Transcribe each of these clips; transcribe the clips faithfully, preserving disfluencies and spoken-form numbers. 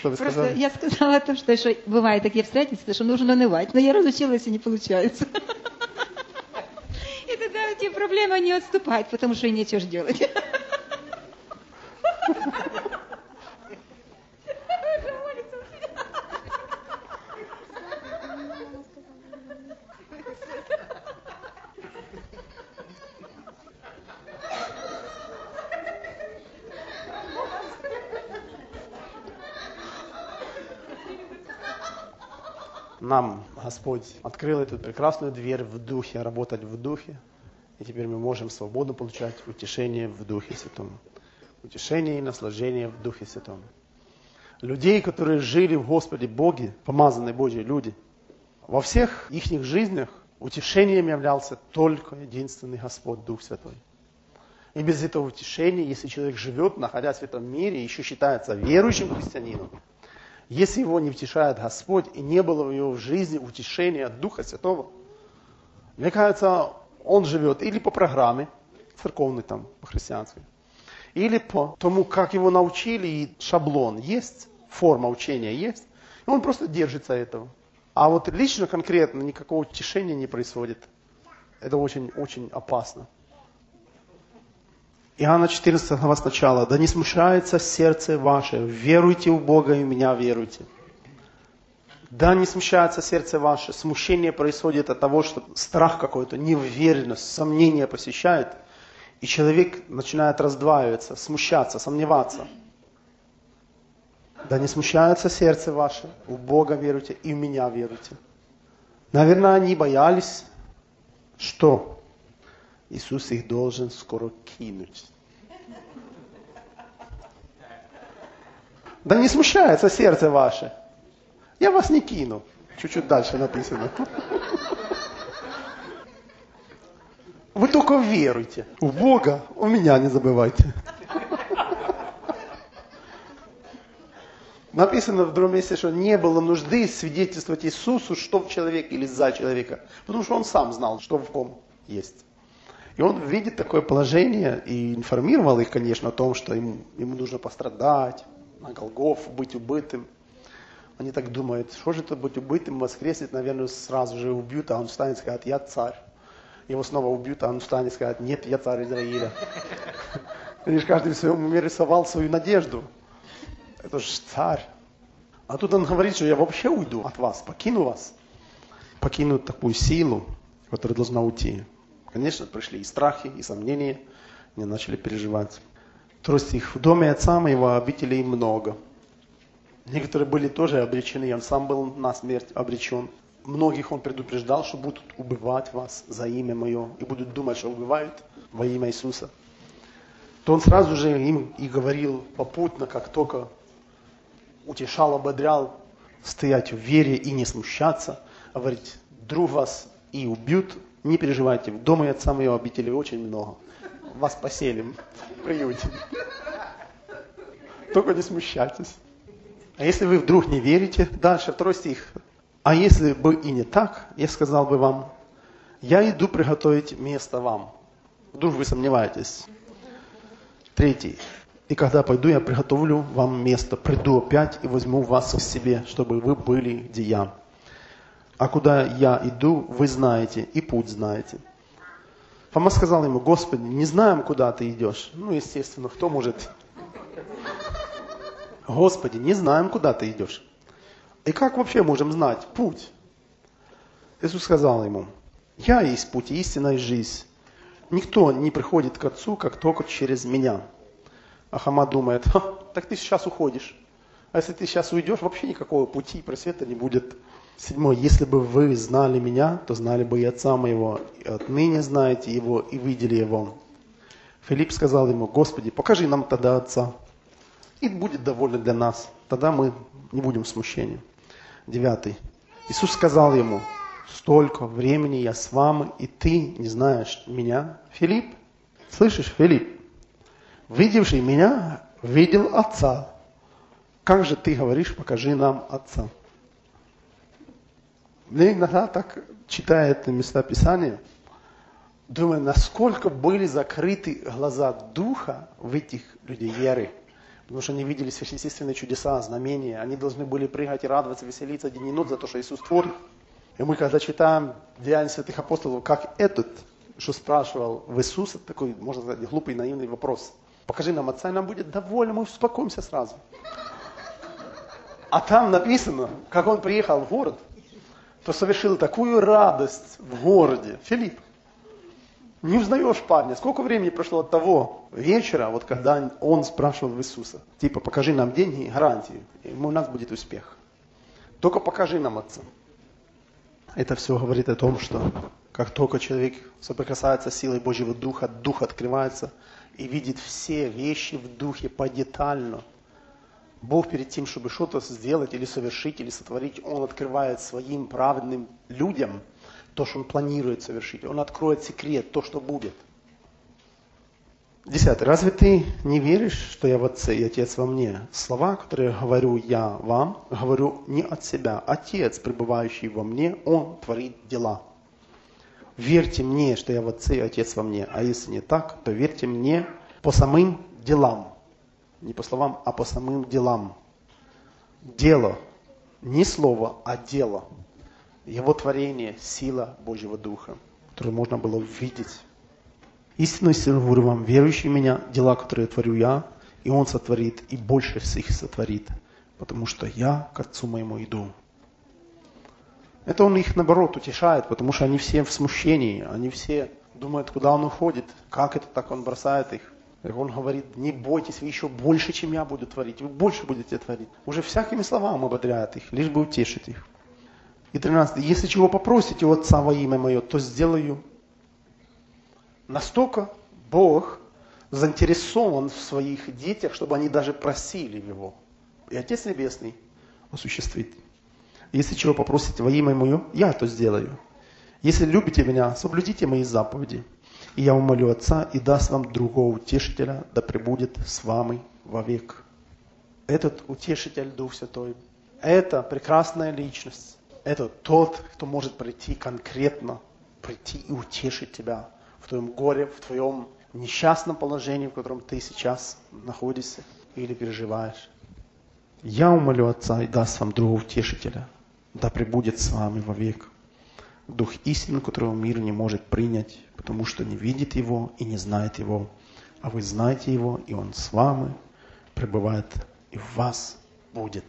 Что вы Просто сказали? я сказала о том, что, что бывают такие обстоятельства, что нужно унывать. Но я разучилась, и не получается. И тогда эти проблемы не отступают, потому что и нечего ж делать. Нам Господь открыл эту прекрасную дверь в Духе, работать в Духе. И теперь мы можем свободно получать утешение в Духе Святом. Утешение и наслаждение в Духе Святом. Людей, которые жили в Господе Боге, помазанные Божьи люди, во всех их жизнях утешением являлся только единственный Господь, Дух Святой. И без этого утешения, если человек живет, находясь в этом мире, еще считается верующим христианином, если его не утешает Господь, и не было в его жизни утешения от Духа Святого, мне кажется, он живет или по программе церковной, там, по-христианской, или по тому, как его научили, и шаблон есть, форма учения есть, и он просто держится этого. А вот лично, конкретно, никакого утешения не происходит. Это очень-очень опасно. Иоанна четырнадцатая глава сначала. «Да не смущается сердце ваше, веруйте в Бога и в меня веруйте». Да не смущается сердце ваше. Смущение происходит от того, что страх какой-то, неуверенность, сомнение посещает. И человек начинает раздваиваться, смущаться, сомневаться. Да не смущается сердце ваше, в Бога веруйте и в меня веруйте. Наверное, они боялись, что Иисус их должен скоро кинуть. Да не смущается сердце ваше. Я вас не кину. Чуть-чуть дальше написано. Вы только веруйте. В Бога, у меня не забывайте. Написано в другом месте, что не было нужды свидетельствовать Иисусу, что в человеке или за человека. Потому что он сам знал, что в ком есть. И он видит такое положение и информировал их, конечно, о том, что ему, ему нужно пострадать, на Голгофу быть убитым. Они так думают, что же это быть убитым, воскреснет, наверное, сразу же убьют, а он встанет и скажет, я царь. Его снова убьют, а он встанет и скажет, нет, я царь Израиля. Видишь, каждый в своем уме рисовал свою надежду. Это же царь. А тут он говорит, что я вообще уйду от вас, покину вас. Покину такую силу, которая должна уйти. Конечно, пришли и страхи, и сомнения. Они начали переживать. Второй стих. В доме отца моего обителей много. Некоторые были тоже обречены. Он сам был на смерть обречен. Многих он предупреждал, что будут убивать вас за имя мое. И будут думать, что убивают во имя Иисуса. То он сразу же им и говорил попутно, как только утешал, ободрял, стоять в вере и не смущаться. Говорить, вдруг вас и убьют. Не переживайте, в доме отца моего обителей очень много. Вас поселим, приютим. Только не смущайтесь. А если вы вдруг не верите, дальше второй стих. А если бы и не так, я сказал бы вам, я иду приготовить место вам. Вдруг вы сомневаетесь. Третий. И когда пойду, я приготовлю вам место, приду опять и возьму вас к себе, чтобы вы были, где я. А куда я иду, вы знаете, и путь знаете. Фома сказал ему, Господи, не знаем, куда ты идешь. Ну, естественно, кто может? Господи, не знаем, куда ты идешь. И как вообще можем знать путь? Иисус сказал ему, я есть путь, истина и жизнь. Никто не приходит к Отцу, как только через меня. А Фома думает, так ты сейчас уходишь. А если ты сейчас уйдешь, вообще никакого пути, просвета не будет. Седьмой. Если бы вы знали меня, то знали бы и Отца моего. И отныне знаете его и видели его. Филипп сказал ему, Господи, покажи нам тогда Отца. И будет довольно для нас. Тогда мы не будем в смущении. Девятый. Иисус сказал ему, столько времени я с вами, и ты не знаешь меня, Филипп? Слышишь, Филипп? Видевший меня, видел Отца. Как же ты говоришь, покажи нам Отца? Мне иногда так, читая это места Писания, думаю, насколько были закрыты глаза Духа в этих людей веры. Потому что они видели сверхъестественные чудеса, знамения. Они должны были прыгать и радоваться, веселиться день и ночь за то, что Иисус творит. И мы, когда читаем Деяния святых апостолов, как этот, что спрашивал в Иисуса, такой, можно сказать, глупый, наивный вопрос. Покажи нам Отца, и нам будет довольно, мы успокоимся сразу. А там написано, как он приехал в город, то совершил такую радость в городе. Филипп, не узнаешь парня. Сколько времени прошло от того вечера, вот когда он спрашивал Иисуса. Типа, покажи нам деньги, гарантию, и у нас будет успех. Только покажи нам Отца. Это все говорит о том, что как только человек соприкасается с силой Божьего Духа, Дух открывается и видит все вещи в Духе подетально. Бог перед тем, чтобы что-то сделать или совершить, или сотворить, Он открывает своим праведным людям то, что Он планирует совершить. Он откроет секрет, то, что будет. Десятый. Разве ты не веришь, что я в Отце и Отец во мне? Слова, которые говорю я вам, говорю не от себя. Отец, пребывающий во мне, Он творит дела. Верьте мне, что я в Отце и Отец во мне. А если не так, то верьте мне по самым делам. Не по словам, а по самым делам. Дело. Не слово, а дело. Его творение, сила Божьего Духа, которую можно было увидеть. Истинно, истинно говорю вам, верующий в меня, дела, которые творю я, и Он сотворит, и больше их сотворит, потому что я к Отцу моему иду. Это Он их, наоборот, утешает, потому что они все в смущении, они все думают, куда Он уходит, как это так Он бросает их. И Он говорит, не бойтесь, вы еще больше, чем я буду творить, вы больше будете творить. Уже всякими словами ободряет их, лишь бы утешить их. И тринадцатый. Если чего попросите у Отца во имя Мое, то сделаю. Настолько Бог заинтересован в своих детях, чтобы они даже просили Его. И Отец Небесный осуществит. Если чего попросите во имя Мое, я это сделаю. Если любите Меня, соблюдите Мои заповеди. И я умолю Отца и даст вам другого утешителя, да пребудет с вами вовек. Этот утешитель, Дух Святой, это прекрасная личность. Это тот, кто может прийти конкретно, прийти и утешить тебя в твоем горе, в твоем несчастном положении, в котором ты сейчас находишься или переживаешь. Я умолю Отца и даст вам другого утешителя, да пребудет с вами вовек. Дух истины, которого мир не может принять, потому что не видит Его и не знает Его. А вы знаете Его, и Он с вами пребывает и в вас будет.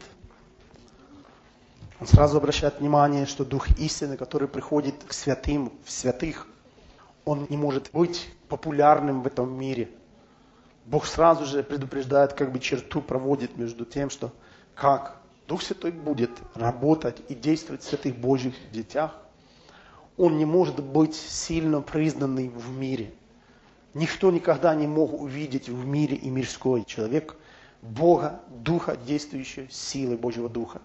Он сразу обращает внимание, что Дух истины, который приходит к святым, в святых, он не может быть популярным в этом мире. Бог сразу же предупреждает, как бы черту проводит между тем, что как Дух Святой будет работать и действовать в святых Божьих детях, он не может быть сильно признанный в мире. Никто никогда не мог увидеть в мире и мирской человек Бога, Духа, действующего силой Божьего Духа.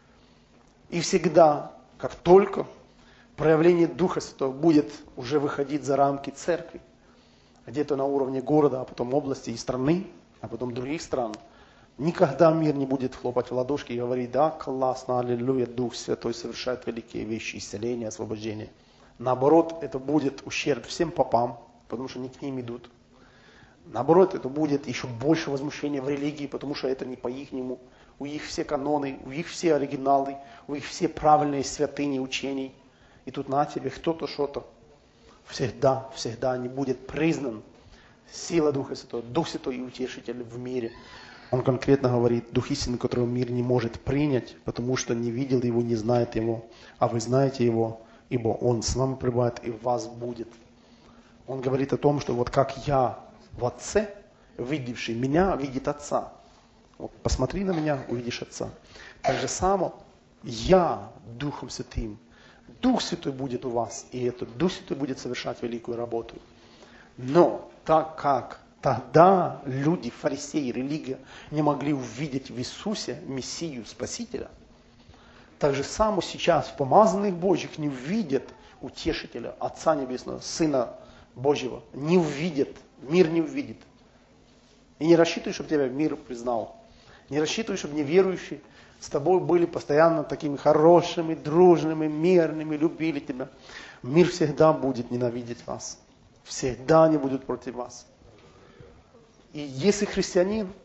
И всегда, как только проявление Духа Святого будет уже выходить за рамки церкви, где-то на уровне города, а потом области и страны, а потом других стран, никогда мир не будет хлопать в ладошки и говорить, да, классно, аллилуйя, Дух Святой совершает великие вещи, исцеления, освобождения. Наоборот, это будет ущерб всем попам, потому что не к ним идут. Наоборот, это будет еще больше возмущения в религии, потому что это не по-ихнему. У них все каноны, у них все оригиналы, у них все правильные святыни учений. И тут на тебе кто-то что-то. Всегда, всегда не будет признан сила Духа Святого, Дух Святой и Утешитель в мире. Он конкретно говорит, Дух истины, которого мир не может принять, потому что не видел Его, не знает Его. А вы знаете Его, ибо Он с вами пребывает и в вас будет. Он говорит о том, что вот как я в Отце, видевший меня, видит Отца. Вот посмотри на меня, увидишь Отца. Так же само я Духом Святым. Дух Святой будет у вас, и этот Дух Святой будет совершать великую работу. Но так как тогда люди, фарисеи, религия не могли увидеть в Иисусе Мессию, Спасителя, так же само сейчас в помазанных Божьих не увидят Утешителя, Отца Небесного, Сына Божьего. Не увидят, мир не увидит. И не рассчитывай, чтобы тебя мир признал. Не рассчитывай, чтобы неверующие с тобой были постоянно такими хорошими, дружными, мирными, любили тебя. Мир всегда будет ненавидеть вас. Всегда они будут против вас. И если христианин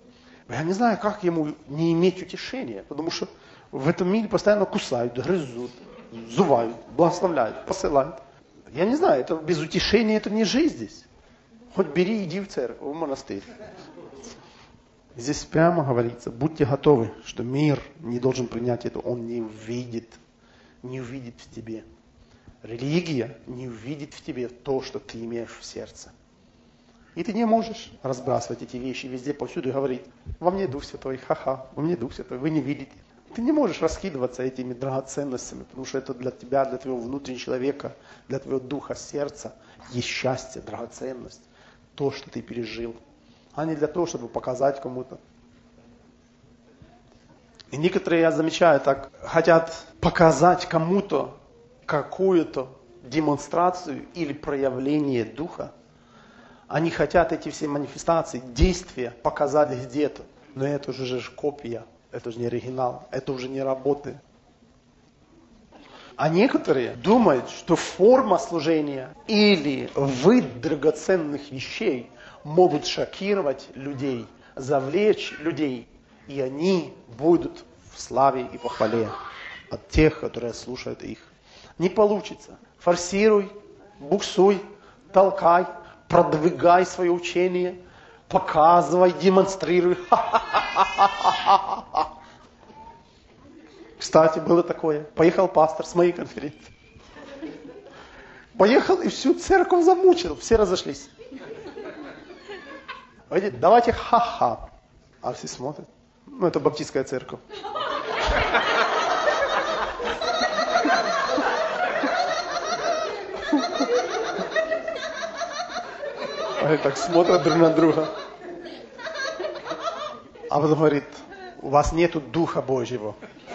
Я не знаю, как ему не иметь утешения, потому что в этом мире постоянно кусают, грызут, зувают, благословляют, посылают. Я не знаю, это без утешения это не жизнь здесь. Хоть бери, иди в церковь, в монастырь. Здесь прямо говорится, будьте готовы, что мир не должен принять это, он не увидит, не увидит в тебе. Религия не увидит в тебе то, что ты имеешь в сердце. И ты не можешь разбрасывать эти вещи везде, повсюду и говорить, во мне Дух Святой, ха-ха, во мне Дух Святой, вы не видите. Ты не можешь раскидываться этими драгоценностями, потому что это для тебя, для твоего внутреннего человека, для твоего духа, сердца есть счастье, драгоценность, то, что ты пережил, а не для того, чтобы показать кому-то. И некоторые, я замечаю, так хотят показать кому-то какую-то демонстрацию или проявление духа. Они хотят эти все манифестации, действия показать где-то. Но это уже же копия, это же не оригинал, это уже не работает. А некоторые думают, что форма служения или вид драгоценных вещей могут шокировать людей, завлечь людей, и они будут в славе и похвале от тех, которые слушают их. Не получится. Форсируй, буксуй, толкай, продвигай свое учение, показывай, демонстрируй. Кстати, было такое. Поехал пастор с моей конференции. Поехал и всю церковь замучил. Все разошлись. Видите, давайте ха-ха. А все смотрят. Ну, это баптистская церковь. Они так смотрят друг на друга. А потом говорит, у вас нету Духа Божьего.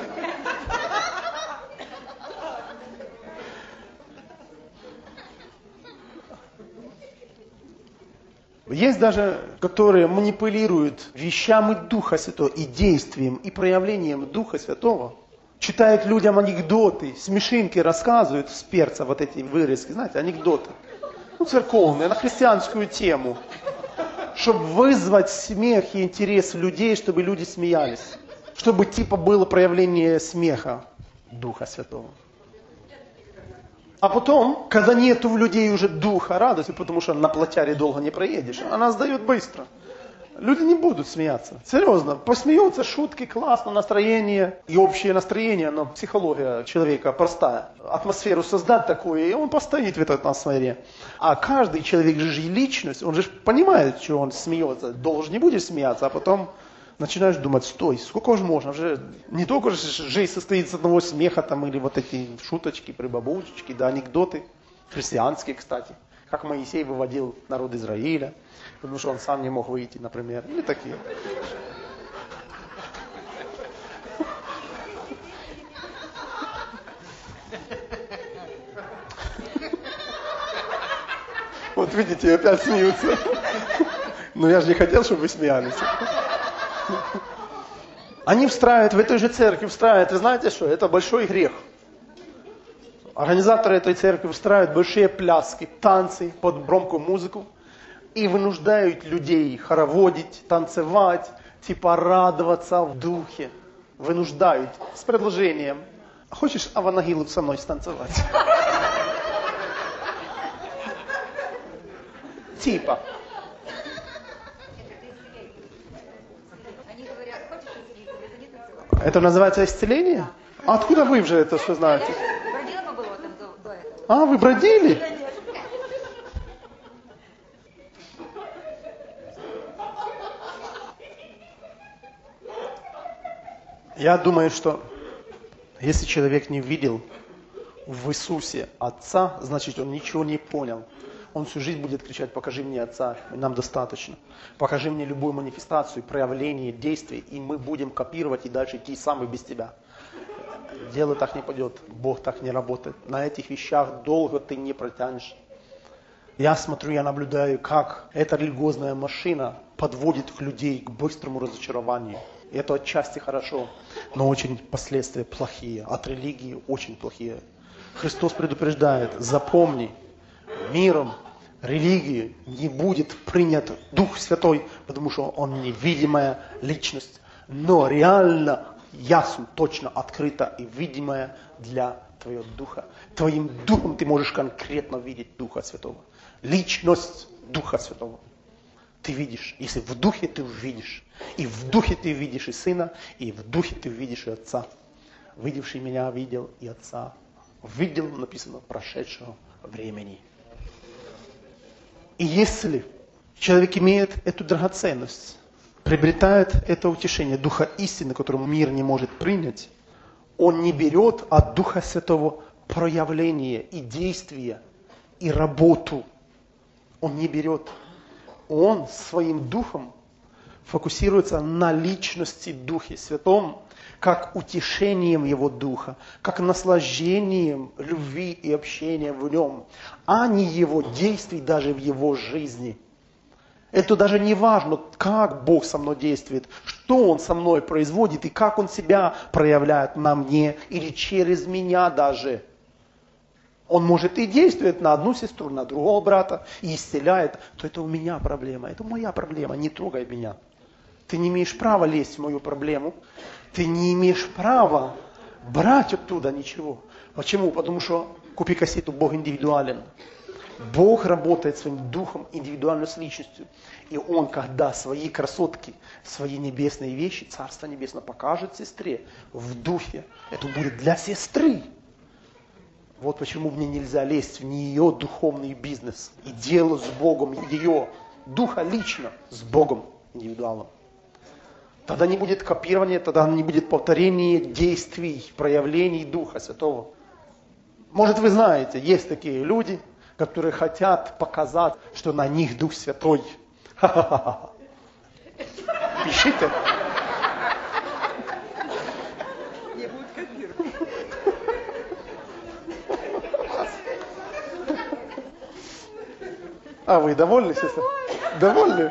Есть даже, которые манипулируют вещами Духа Святого, и действием, и проявлением Духа Святого. Читают людям анекдоты, смешинки рассказывают с перца, вот эти вырезки, знаете, анекдоты. Ну, церковные, на христианскую тему. Чтобы вызвать смех и интерес людей, чтобы люди смеялись. Чтобы типа было проявление смеха Духа Святого. А потом, когда нету в людей уже духа радости, потому что на плотяре долго не проедешь, она сдает быстро. Люди не будут смеяться. Серьезно, посмеются, шутки, классно, настроение. И общее настроение, но психология человека простая. Атмосферу создать такую, и он постоит в этой атмосфере. А каждый человек же личность, он же понимает, что он смеется. Должен не будешь смеяться, а потом начинаешь думать, стой, сколько же можно? Уже не только же жизнь состоит из одного смеха, там, или вот эти шуточки, прибабушечки, да, анекдоты. Христианские, кстати. Как Моисей выводил народ Израиля, потому что он сам не мог выйти, например. Или такие. Вот видите, опять смеются. Но я же не хотел, чтобы вы смеялись. Они встраивают в этой же церкви, встраивают. И знаете что? Это большой грех. Организаторы этой церкви устраивают большие пляски, танцы под громкую музыку и вынуждают людей хороводить, танцевать, типа радоваться в духе. Вынуждают с предложением. Хочешь Аванагилу со мной станцевать? Типа. Это называется исцеление? А откуда вы уже это все знаете? А, вы бродили? Я думаю, что если человек не видел в Иисусе Отца, значит он ничего не понял. Он всю жизнь будет кричать, покажи мне Отца, и нам достаточно. Покажи мне любую манифестацию, проявление, действие, и мы будем копировать и дальше идти сам и без тебя. Дело так не пойдет, Бог так не работает. На этих вещах долго ты не протянешь. Я смотрю, я наблюдаю, как эта религиозная машина подводит людей к быстрому разочарованию. И это отчасти хорошо, но очень последствия плохие. От религии очень плохие. Христос предупреждает, запомни, миром, религии не будет принят Дух Святой, потому что Он невидимая личность, но реально, ясно, точно открыто и видимая для твоего духа. Твоим духом ты можешь конкретно видеть Духа Святого. Личность Духа Святого. Ты видишь. Если в духе, ты увидишь. И в духе ты видишь и Сына, и в духе ты видишь и Отца. Видевший меня видел и Отца. Видел, написано, прошедшего времени. И если человек имеет эту драгоценность, приобретает это утешение Духа истины, которому мир не может принять, он не берет от Духа Святого проявление и действие, и работу. Он не берет. Он своим Духом фокусируется на личности Духе Святом, как утешением Его Духа, как наслаждением любви и общения в Нем, а не Его действий даже в Его жизни. Это даже не важно, как Бог со мной действует, что Он со мной производит и как Он себя проявляет на мне или через меня даже. Он может и действует на одну сестру, на другого брата и исцеляет, то это у меня проблема, это моя проблема, не трогай меня. Ты не имеешь права лезть в мою проблему, ты не имеешь права брать оттуда ничего. Почему? Потому что, купи кассету, Бог индивидуален. Бог работает своим духом индивидуально с личностью. И Он, когда свои красотки, свои небесные вещи, Царство Небесное покажет сестре в духе, это будет для сестры. Вот почему мне нельзя лезть в нее духовный бизнес и дело с Богом, ее духа лично с Богом индивидуалным. Тогда не будет копирования, тогда не будет повторения действий, проявлений Духа Святого. Может, вы знаете, есть такие люди, которые хотят показать, что на них Дух Святой. Ха-ха-ха. Пишите. Не будут копировать. А вы довольны, сестра? Довольны?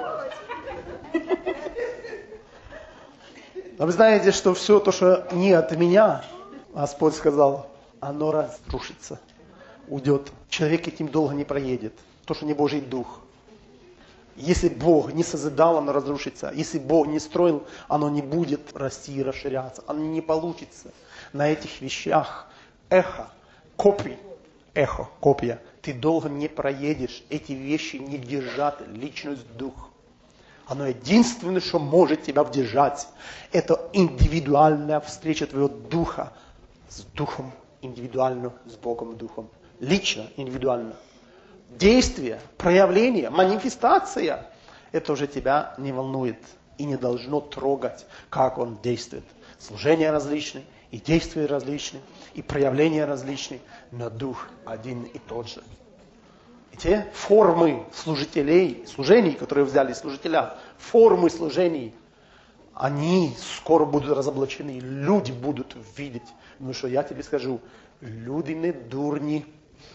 А вы знаете, что все то, что не от меня, Господь сказал, оно разрушится, уйдет. Человек этим долго не проедет. То, что не Божий Дух. Если Бог не созидал, оно разрушится. Если Бог не строил, оно не будет расти и расширяться. Оно не получится. На этих вещах эхо, копий, эхо, копия. Ты долго не проедешь. Эти вещи не держат личность дух. Оно единственное, что может тебя удержать, это индивидуальная встреча твоего духа с духом, индивидуально с Богом духом. Лично, индивидуально. Действие, проявление, манифестация, это уже тебя не волнует и не должно трогать, как он действует. Служения различные, и действия различные, и проявления различные, но дух один и тот же. И те формы служителей, служений, которые взяли служителя, формы служений, они скоро будут разоблачены, люди будут видеть. Ну что, я тебе скажу, люди не дурни.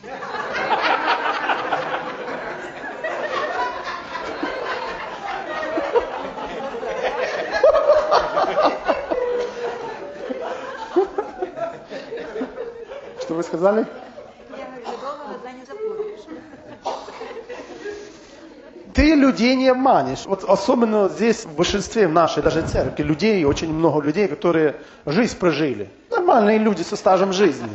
Что вы сказали? Ты людей не обманешь. Вот особенно здесь, в большинстве в нашей даже церкви, людей, очень много людей, которые жизнь прожили. Нормальные люди со стажем жизни.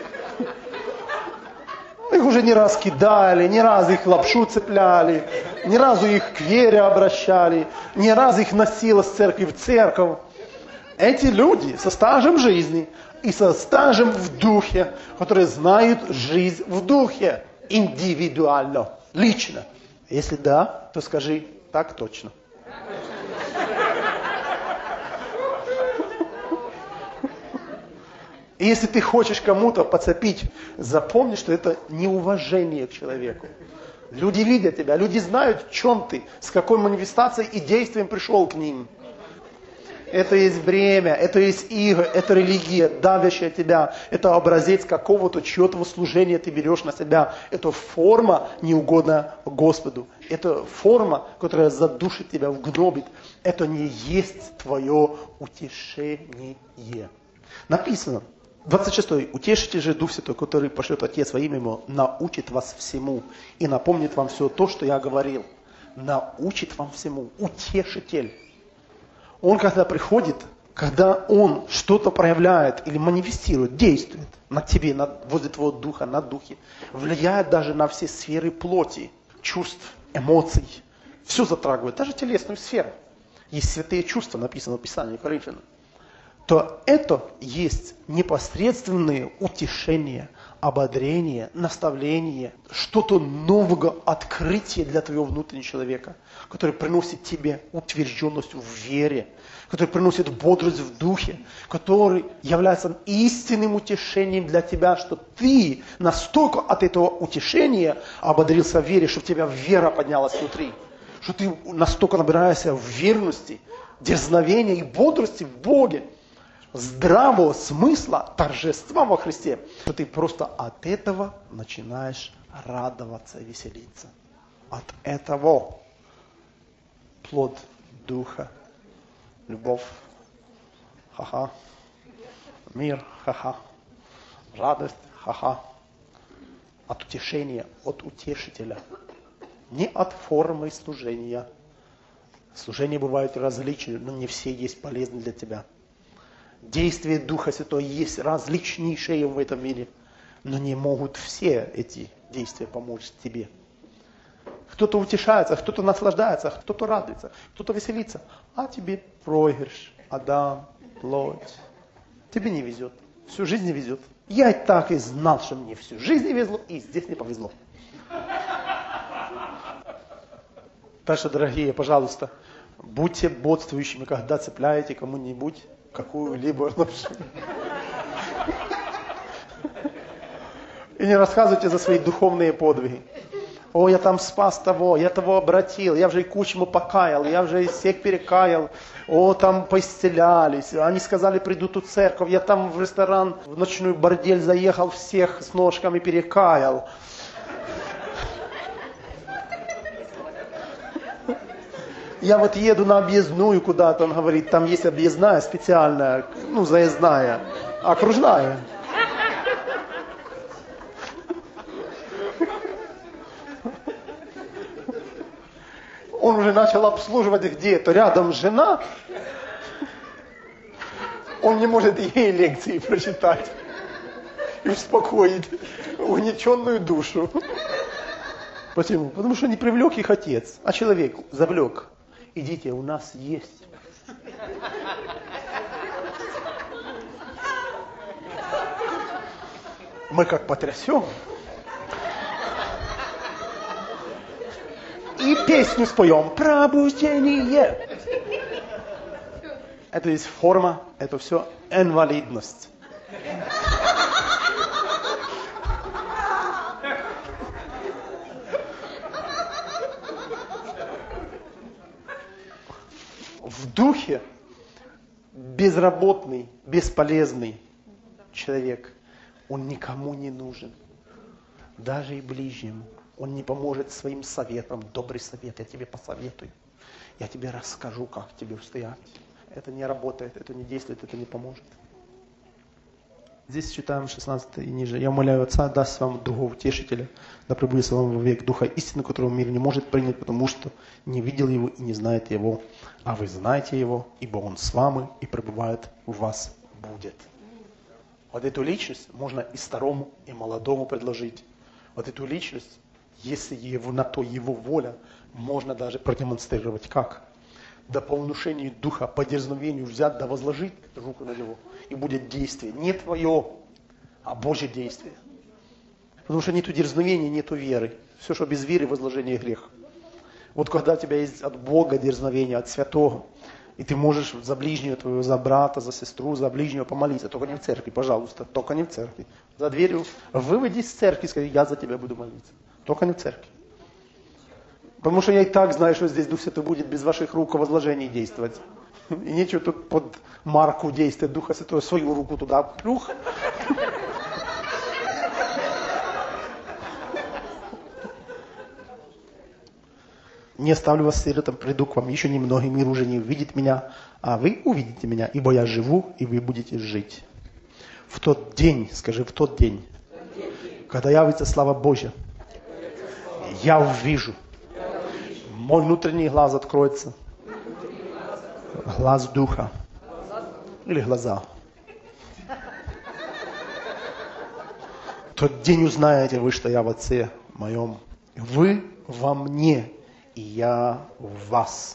Их уже не раз кидали, ни разу их лапшу цепляли, ни разу их к вере обращали, ни разу их носило с церкви в церковь. Эти люди со стажем жизни и со стажем в духе, которые знают жизнь в духе, индивидуально, лично. Если да, то скажи, так точно. И если ты хочешь кому-то подцепить, запомни, что это неуважение к человеку. Люди видят тебя, люди знают, в чем ты, с какой манифестацией и действием пришел к ним. Это есть бремя, это есть иго, это религия, давящая тебя. Это образец какого-то чьего-то служения ты берешь на себя. Это форма, неугодная Господу. Это форма, которая задушит тебя, вгнобит. Это не есть твое утешение. Написано, двадцать шестой. Утешите же Дух Святой, который пошлет Отец во имя Ему, научит вас всему и напомнит вам все то, что я говорил. Научит вам всему. Утешитель. Он когда приходит, когда Он что-то проявляет или манифестирует, действует на тебе, на, возле твоего духа, на духе, влияет даже на все сферы плоти, чувств, эмоций. Все затрагивает, даже телесную сферу. Есть святые чувства, написано в Писании Коринфянам. То это есть непосредственные утешения, ободрение, наставление, что-то нового открытие для твоего внутреннего человека, которое приносит тебе утвержденность в вере, который приносит бодрость в духе, который является истинным утешением для тебя, что ты настолько от этого утешения ободрился в вере, что у тебя вера поднялась внутри, что ты настолько набираешься в верности, дерзновения и бодрости в Боге, здравого смысла, торжества во Христе, что ты просто от этого начинаешь радоваться, веселиться. От этого плод Духа. Любовь, ха-ха, мир, ха-ха, радость, ха-ха, от утешения, от утешителя, не от формы служения. Служения бывают различные, но не все есть полезны для тебя. Действия Духа Святого есть различнейшие в этом мире, но не могут все эти действия помочь тебе. Кто-то утешается, кто-то наслаждается, кто-то радуется, кто-то веселится. А тебе проигрыш, Адам, плоть. Тебе не везет. Всю жизнь не везет. Я и так и знал, что мне всю жизнь не везло, и здесь не повезло. Так что, дорогие, пожалуйста, будьте бодствующими, когда цепляете кому-нибудь какую-либо ноши. И не рассказывайте за свои духовные подвиги. О, я там спас того, я того обратил, я уже и кучму покаял, я уже всех перекаял. О, там поисцелялись. Они сказали, придут в церковь, я там в ресторан, в ночную бордель заехал, всех с ножками перекаял. Я вот еду на объездную куда-то, он говорит, там есть объездная специальная, ну, заездная, окружная. Он уже начал обслуживать где-то, рядом жена. Он не может ей лекции прочитать и успокоить угнетенную душу. Почему? Потому что не привлек их отец, а человек завлек. Идите, у нас есть. Мы как потрясем. И песню споем «Пробуждение». Это есть форма, это все инвалидность. В духе безработный, бесполезный человек, он никому не нужен, даже и ближнему. Он не поможет своим советом. Добрый совет, я тебе посоветую. Я тебе расскажу, как тебе устоять. Это не работает, это не действует, это не поможет. Здесь читаем шестнадцатый и ниже. «Я умоляю Отца, даст вам Духа Утешителя, да пребудет с вами вовек Духа истины, которого мир не может принять, потому что не видел его и не знает его. А вы знаете его, ибо он с вами и пребывает в вас будет». Вот эту личность можно и старому, и молодому предложить. Вот эту личность, если его, на то его воля, можно даже продемонстрировать. Как? Да по внушению духа, по дерзновению взять, да возложить руку на него. И будет действие. Не твое, а Божье действие. Потому что нету дерзновения, нету веры. Все, что без веры, возложение грех. Вот когда у тебя есть от Бога дерзновение, от святого, и ты можешь за ближнего твоего, за брата, за сестру, за ближнего помолиться. Только не в церкви, пожалуйста. Только не в церкви. За дверью выводи из церкви и скажи, я за тебя буду молиться. Только не в церкви. Потому что я и так знаю, что здесь Дух Святой будет без ваших руковозложений действовать. И нечего тут под марку действия Духа Святого свою руку туда плюх. Не оставлю вас сиротом, приду к вам еще немногим, мир уже не увидит меня, а вы увидите меня, ибо я живу, и вы будете жить. В тот день, скажи, в тот день, когда явится слава Божья, я увижу, мой внутренний глаз откроется, глаз духа или глаза. В тот день узнаете вы, что я в Отце моем, вы во мне, и я в вас.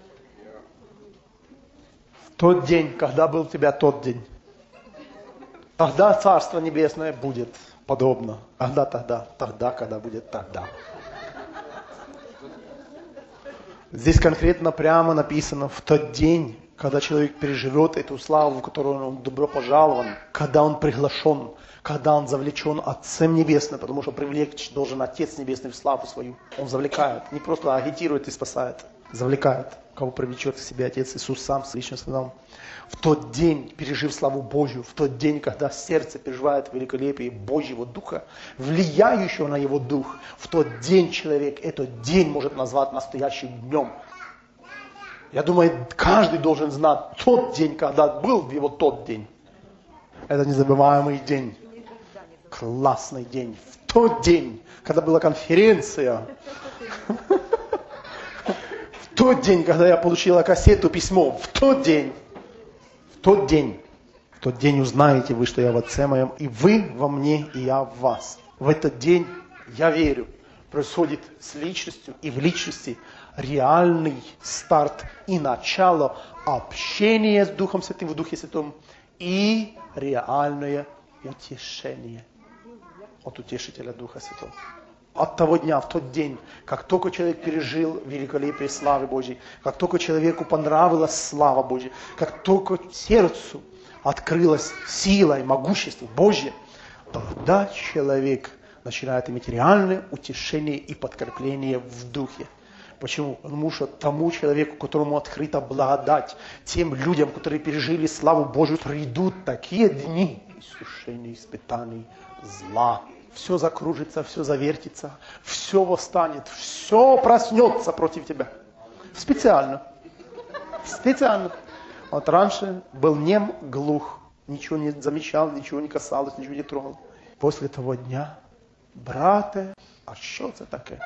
В тот день, когда был у тебя тот день, тогда Царство Небесное будет подобно. Когда тогда? Тогда, когда будет тогда. Здесь конкретно прямо написано, в тот день, когда человек переживет эту славу, в которую он добро пожалован, когда он приглашен, когда он завлечен Отцем Небесным, потому что привлечь должен Отец Небесный в славу свою. Он завлекает, не просто агитирует и спасает, завлекает. Кого привлечет к себе Отец Иисус сам, лично сказал. В тот день, пережив славу Божью, в тот день, когда сердце переживает великолепие Божьего Духа, влияющего на его Дух, в тот день человек этот день может назвать настоящим днем. Я думаю, каждый должен знать тот день, когда был его тот день. Это незабываемый день. Классный день. В тот день, когда была конференция. В тот день, когда я получила кассету, письмо. В тот день. В тот день. В тот день узнаете вы, что я в Отце моем, и вы во мне, и я в вас. В этот день, я верю, происходит с личностью и в личности реальный старт и начало общения с Духом Святым, в Духе Святом, и реальное утешение от утешителя Духа Святого. От того дня, в тот день, как только человек пережил великолепие славы Божьей, как только человеку понравилась слава Божья, как только сердцу открылась сила и могущество Божье, тогда человек начинает иметь реальное утешение и подкрепление в Духе. Почему? Потому что тому человеку, которому открыта благодать, тем людям, которые пережили славу Божию, придут такие дни искушений, испытаний, зла. Все закружится, все завертится, все восстанет, все проснется против тебя. Специально. Специально. Вот раньше был нем, глух, ничего не замечал, ничего не касалось, ничего не трогал. После того дня, брате, а что это такое?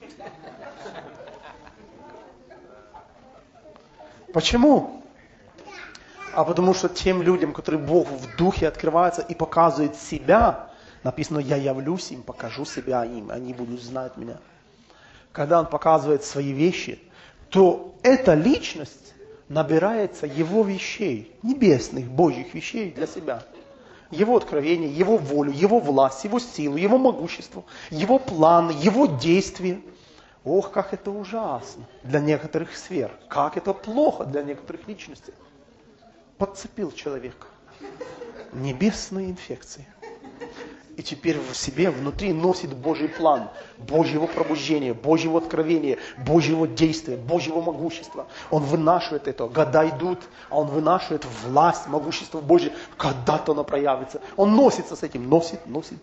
Почему? А потому что тем людям, которые Бог в духе открывается и показывает себя, написано, я явлюсь им, покажу себя им, они будут знать меня. Когда Он показывает свои вещи, то эта личность набирается Его вещей, небесных, Божьих вещей для себя. Его откровение, Его волю, Его власть, Его силу, Его могущество, Его планы, Его действия. Ох, как это ужасно для некоторых сфер. Как это плохо для некоторых личностей. Подцепил человека небесные инфекции. И теперь в себе внутри носит Божий план, Божьего пробуждения, Божьего откровения, Божьего действия, Божьего могущества. Он вынашивает это. Года идут, а он вынашивает власть, могущество Божье. Когда-то оно проявится. Он носится с этим, носит, носит.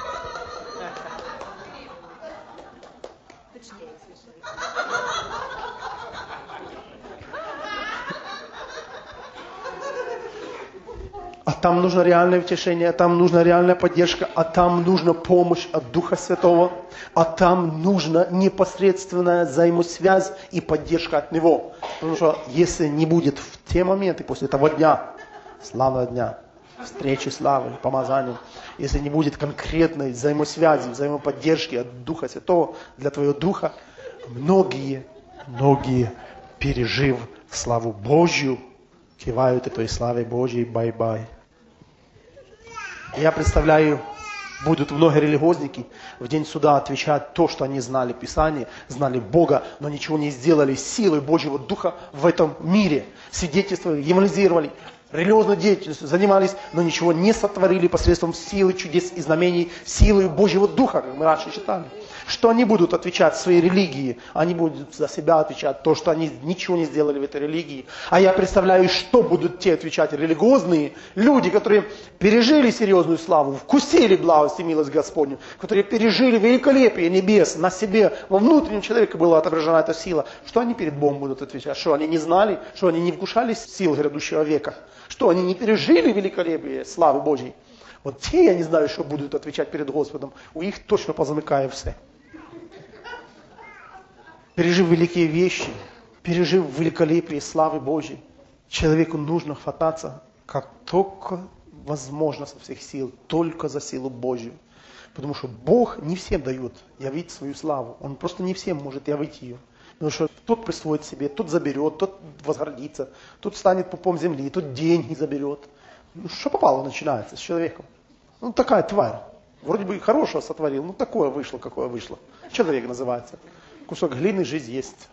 А там нужно реальное утешение, а там нужна реальная поддержка, а там нужна помощь от Духа Святого, а там нужна непосредственная взаимосвязь и поддержка от Него. Потому что если не будет в те моменты, после того дня, славного дня, встречи славы, помазания, если не будет конкретной взаимосвязи, взаимоподдержки от Духа Святого для твоего Духа, многие, многие, пережив славу Божью, кивают этой славе Божьей, бай-бай. Я представляю, будут многие религиозники в день суда отвечать то, что они знали Писание, знали Бога, но ничего не сделали силой Божьего Духа в этом мире. Свидетельствовали, евангелизировали, религиозной деятельностью занимались, но ничего не сотворили посредством силы чудес и знамений, силой Божьего Духа, как мы раньше читали. что они будут отвечать своей религии, они будут за себя отвечать, то, что они ничего не сделали в этой религии. А я представляю, что будут те отвечать религиозные люди, которые пережили серьезную славу, вкусили благость и милость Господню, которые пережили великолепие небес на себе, во внутреннем человеке была отображена эта сила. Что они перед Богом будут отвечать? Что они не знали? Что они не вкушали сил грядущего века? Что они не пережили великолепие славы Божьей? Вот те, я не знаю, что будут отвечать перед Господом. У них точно позамыкаю все. Пережив великие вещи, пережив великолепие славы Божьей, человеку нужно хвататься, как только возможно со всех сил, только за силу Божью. Потому что Бог не всем дает явить свою славу. Он просто не всем может явить ее. Потому что тот присвоит себе, тот заберет, тот возгордится, тот станет пупом земли, тот деньги заберет. Ну, что попало начинается с человеком? Ну, такая тварь. Вроде бы и хорошего сотворил, ну, такое вышло, какое вышло. Человек называется. Кусок глины жизнь есть.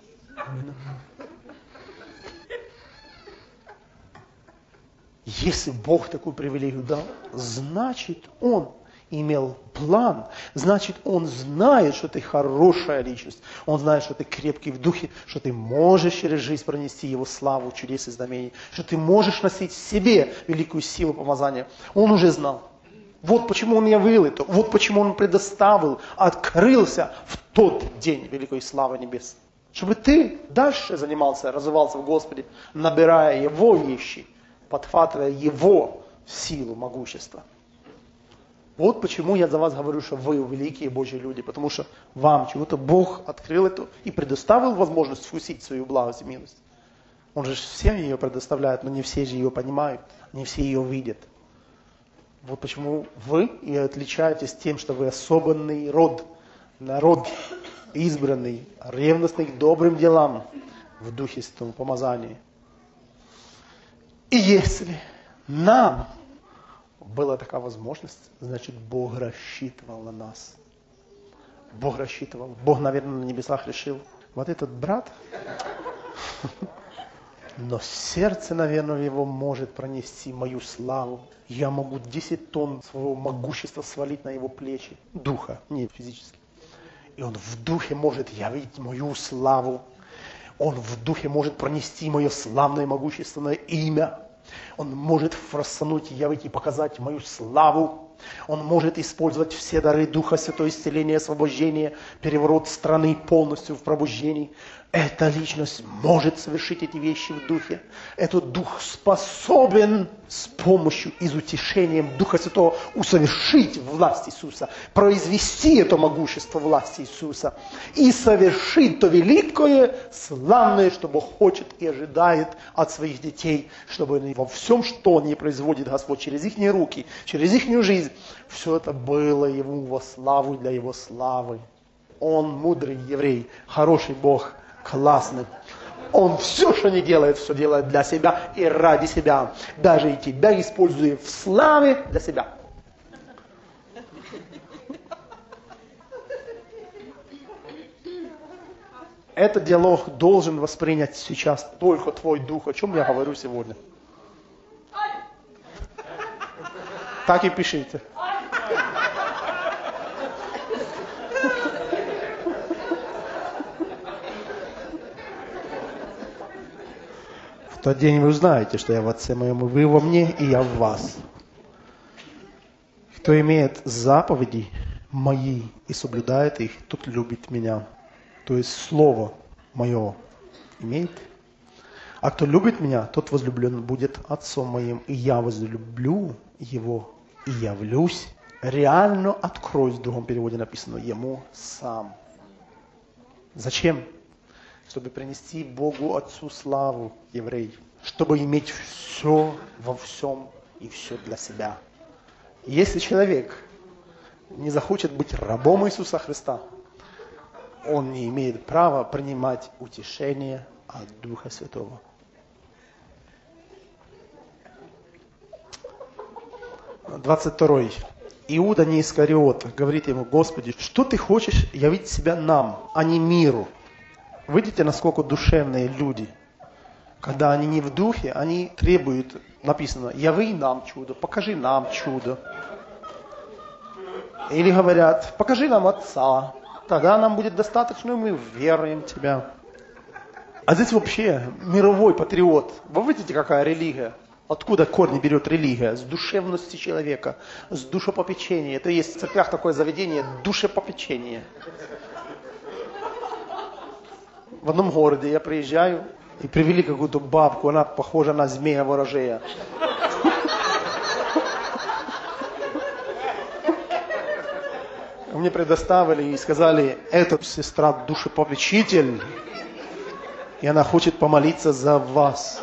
Если Бог такую привилегию дал, значит, Он имел план, значит, Он знает, что ты хорошая личность, Он знает, что ты крепкий в духе, что ты можешь через жизнь пронести Его славу, чудес и знамений, что ты можешь носить в себе великую силу помазания. Он уже знал. Вот почему Он явил это, вот почему Он предоставил, открылся в тот день великой славы небес. Чтобы ты дальше занимался, развивался в Господе, набирая Его вещи, подхватывая Его силу, могущество. Вот почему я за вас говорю, что вы великие Божьи люди, потому что вам чего-то Бог открыл это и предоставил возможность вкусить свою благость и милость. Он же всем ее предоставляет, но не все же ее понимают, не все ее видят. Вот почему вы и отличаетесь тем, что вы особенный род, народ избранный, ревностный к добрым делам в Духе Святом помазании. И если нам была такая возможность, значит, Бог рассчитывал на нас. Бог рассчитывал. Бог, наверное, на небесах решил, вот этот брат, но сердце, наверное, его может пронести мою славу. Я могу десять тонн своего могущества свалить на его плечи. Духа, не физически. И он в духе может явить мою славу. Он в духе может пронести мое славное могущественное имя. Он может фрастануть, явить и показать мою славу. Он может использовать все дары Духа Святого, исцеление, освобождение, переворот страны полностью в пробуждении. Эта личность может совершить эти вещи в Духе. Этот Дух способен с помощью, изутешением Духа Святого усовершить власть Иисуса, произвести это могущество власти Иисуса и совершить то великое, славное, что Бог хочет и ожидает от своих детей, чтобы во всем, что не производит Господь через их руки, через их жизнь, все это было Ему во славу для Его славы. Он мудрый еврей, хороший Бог, классный. Он все, что не делает, все делает для себя и ради себя. Даже и тебя использует в славе для себя. Этот диалог должен воспринять сейчас только твой дух. О чем я говорю сегодня? Так и пишите. В тот день вы узнаете, что я в Отце моем, и вы во мне, и я в вас. Кто имеет заповеди мои и соблюдает их, тот любит меня. То есть Слово мое имеет. А кто любит меня, тот возлюблен будет Отцом моим, и я возлюблю его, и явлюсь. Реально откроюсь, в другом переводе написано, ему сам. Зачем? Чтобы принести Богу Отцу славу, еврей. Чтобы иметь все во всем и все для себя. Если человек не захочет быть рабом Иисуса Христа, он не имеет права принимать утешение от Духа Святого. двадцать второй. Иуда не Искариот говорит ему: Господи, что ты хочешь явить себя нам, а не миру? Видите, насколько душевные люди. Когда они не в духе, они требуют, написано, яви нам чудо, покажи нам чудо. Или говорят, покажи нам Отца, Тогда нам будет достаточно, и мы веруем в Тебя. А здесь вообще мировой патриот. Вы видите, какая религия? Откуда корни берет религия? С душевности человека, с душепопечения. Это есть в церквях такое заведение душепопечение. В одном городе я приезжаю, и привели какую-то бабку, она похожа на змея-ворожея. Мне предоставили и сказали, это сестра душепопечитель, и она хочет помолиться за вас.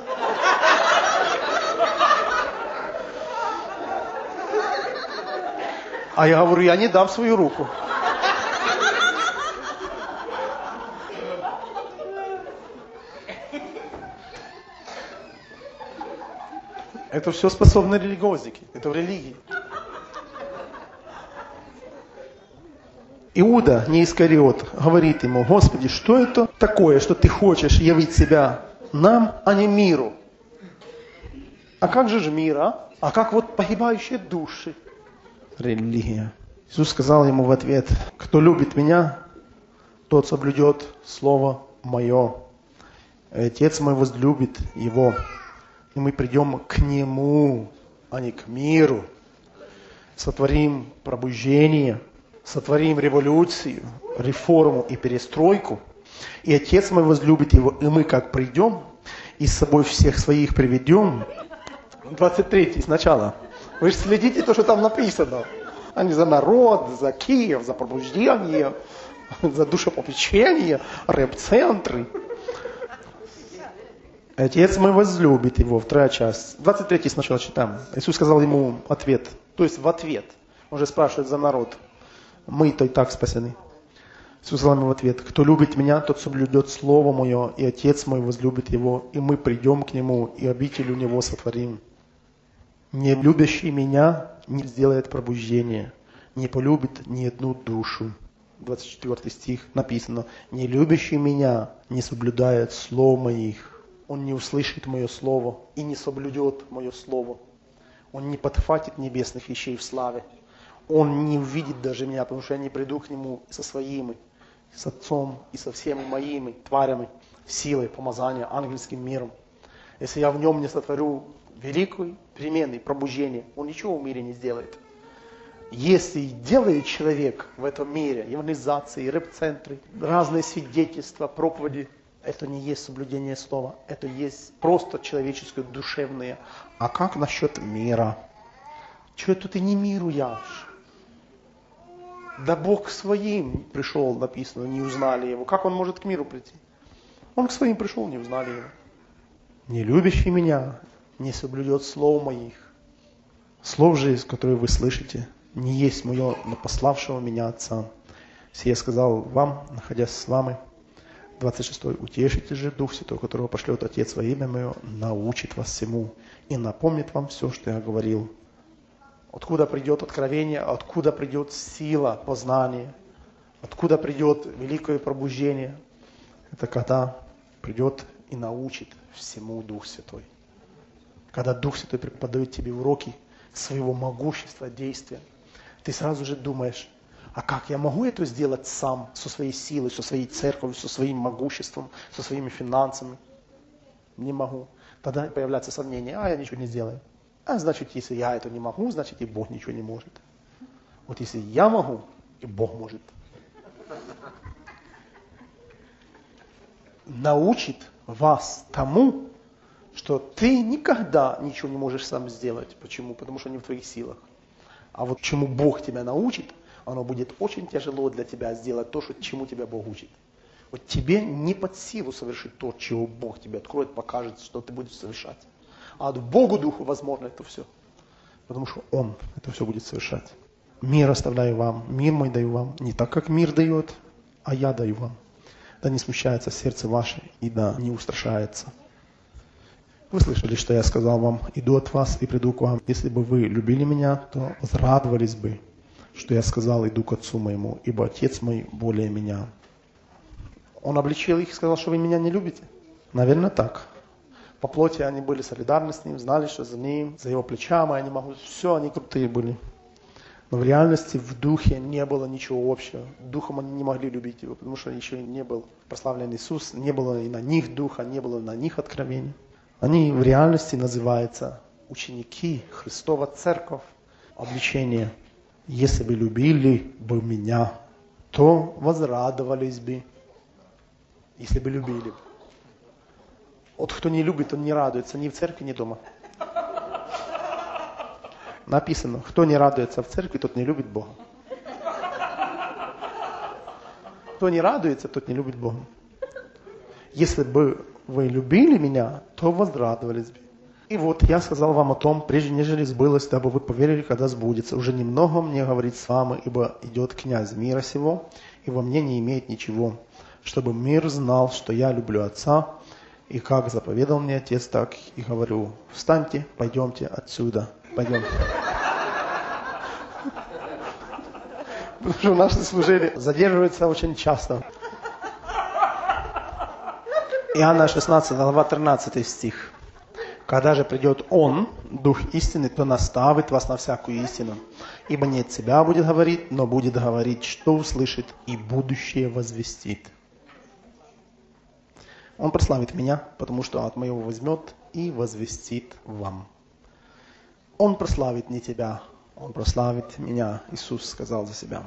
А я говорю, я не дам свою руку. Это все способны религиозники. Это в религии. Иуда, не Искариот, говорит ему, Господи, что это такое, что ты хочешь явить себя нам, а не миру? А как же ж мир, а? А как вот погибающие души? Религия. Иисус сказал ему в ответ, кто любит меня, тот соблюдет слово мое. И Отец мой возлюбит его. И мы придем к нему, а не к миру. Сотворим пробуждение, сотворим революцию, реформу и перестройку. И Отец мой возлюбит его, и мы как придем, и с собой всех своих приведем. двадцать третий сначала. Вы же следите то, что там написано. А не за народ, за Киев, за пробуждение, за душепопечение, рэп-центры. Отец мой возлюбит его, вторая часть. двадцать третий сначала читаем. Иисус сказал ему ответ. То есть в ответ. Он же спрашивает за народ. Мы-то и так спасены. Иисус сказал ему в ответ. Кто любит меня, тот соблюдет слово мое, и Отец мой возлюбит его, и мы придем к нему, и обитель у него сотворим. Не любящий меня не сделает пробуждение, не полюбит ни одну душу. двадцать четвёртый стих написано. Не любящий меня не соблюдает слов моих. Он не услышит мое слово и не соблюдет мое слово. Он не подхватит небесных вещей в славе. Он не увидит даже меня, потому что я не приду к нему со своими, с Отцом и со всеми моими тварями, силой, помазания, ангельским миром. Если я в нем не сотворю великой перемены, пробуждения, он ничего в мире не сделает. Если делает человек в этом мире евангелизации, рэп-центры, разные свидетельства, проповеди, это не есть соблюдение слова, это есть просто человеческое, душевное. А как насчет мира? Чего это ты не миру явишь? Да Бог к своим пришел, написано, не узнали его. Как он может к миру прийти? Он к своим пришел, не узнали его. Не любящий меня не соблюдет слов моих. Слов же, которые вы слышите, не есть мое, но пославшего меня Отца. Сие я сказал вам, находясь с вами. двадцать шестой. Утешите же Дух Святой, которого пошлет Отец во имя Мое, научит вас всему и напомнит вам все, что я говорил. Откуда придет откровение, откуда придет сила познания, откуда придет великое пробуждение. Это когда придет и научит всему Дух Святой. Когда Дух Святой преподает тебе уроки своего могущества, действия, ты сразу же думаешь, а как я могу это сделать сам, со своей силой, со своей церковью, со своим могуществом, со своими финансами? Не могу. Тогда появляется сомнение, а я ничего не сделаю. А значит, если я это не могу, значит и Бог ничего не может. Вот если я могу, и Бог может. Научит вас тому, что ты никогда ничего не можешь сам сделать. Почему? Потому что не в твоих силах. А вот чему Бог тебя научит, оно будет очень тяжело для тебя сделать то, что, чему тебя Бог учит. Вот тебе не под силу совершить то, чего Бог тебе откроет, покажет, что ты будешь совершать. А от Богу Духу возможно это все. Потому что Он это все будет совершать. Мир оставляю вам, мир мой даю вам. Не так, как мир дает, а я даю вам. Да не смущается сердце ваше, и да не устрашается. Вы слышали, что я сказал вам, иду от вас и приду к вам. Если бы вы любили меня, то возрадовались бы, что я сказал, иду к Отцу моему, ибо Отец мой более меня. Он обличил их и сказал, что вы меня не любите. Наверное, так. По плоти они были солидарны с ним, знали, что за ним, за его плечами они могут. Все, они крутые были. Но в реальности в духе не было ничего общего. Духом они не могли любить его, потому что еще не был прославлен Иисус, не было и на них духа, не было на них откровений. Они в реальности называются ученики Христова Церковь, обличение. Если бы любили бы меня, то возрадовались бы, если бы любили. Вот кто не любит, он не радуется ни в церкви, ни дома. Написано, кто не радуется в церкви, тот не любит Бога. Кто не радуется, тот не любит Бога. Если бы вы любили меня, то возрадовались бы. И вот я сказал вам о том, прежде нежели сбылось, дабы вы поверили, когда сбудется. Уже немного мне говорить с вами, ибо идет князь мира сего, и во мне не имеет ничего, чтобы мир знал, что я люблю Отца, и как заповедал мне Отец, так и говорю. Встаньте, пойдемте отсюда. Пойдем. Потому что наше служение задерживается очень часто. Иоанна шестнадцать, глава тринадцатый стих. Когда же придет Он, Дух истины, то наставит вас на всякую истину. Ибо не от себя будет говорить, но будет говорить, что услышит, и будущее возвестит. Он прославит меня, потому что от моего возьмет и возвестит вам. Он прославит не тебя, Он прославит меня, Иисус сказал за себя.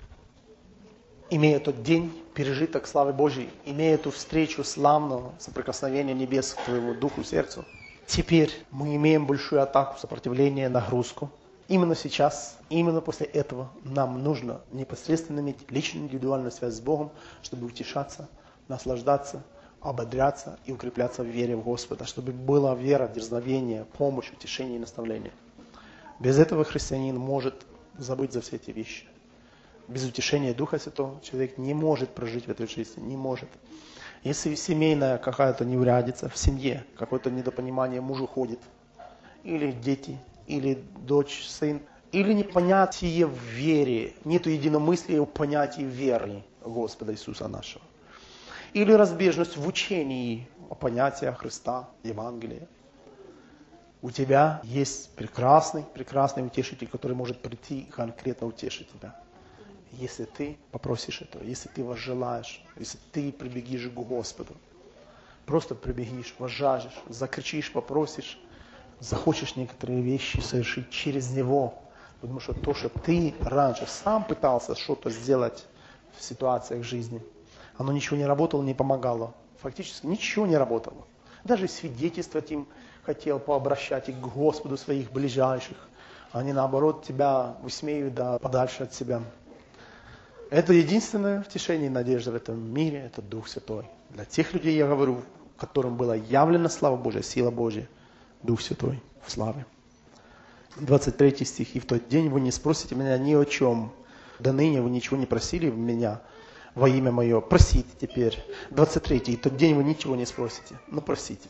Имея тот день пережиток славы Божьей, имея эту встречу славного соприкосновения небес к твоему духу, сердцу, теперь мы имеем большую атаку, сопротивление, нагрузку. Именно сейчас, именно после этого нам нужно непосредственно иметь личную индивидуальную связь с Богом, чтобы утешаться, наслаждаться, ободряться и укрепляться в вере в Господа, чтобы была вера, дерзновение, помощь, утешение и наставление. Без этого христианин может забыть за все эти вещи. Без утешения Духа Святого человек не может прожить в этой жизни, не может. Если семейная какая-то неурядица в семье, какое-то недопонимание, муж уходит, или дети, или дочь, сын, или непонятие в вере, нету единомыслия в понятии веры Господа Иисуса нашего. Или разбежность в учении о понятиях Христа, Евангелия. У тебя есть прекрасный, прекрасный утешитель, который может прийти и конкретно утешить тебя. Если ты попросишь этого, если ты возжелаешь, если ты прибегишь к Господу, просто прибегишь, возжажешь, закричишь, попросишь, захочешь некоторые вещи совершить через Него, потому что то, что ты раньше сам пытался что-то сделать в ситуациях жизни, оно ничего не работало, не помогало. Фактически ничего не работало. Даже свидетельствовать им хотел, пообращать их к Господу своих ближайших. Они наоборот тебя высмеивают, да подальше от себя. Это единственное утешение и надежда в этом мире, это Дух Святой. Для тех людей, я говорю, которым была явлена слава Божья, сила Божья, Дух Святой в славе. двадцать третий стих. «И в тот день вы не спросите меня ни о чем. До ныне вы ничего не просили в меня во имя Мое. Просите теперь». двадцать третий. «И в тот день вы ничего не спросите». Ну, просите.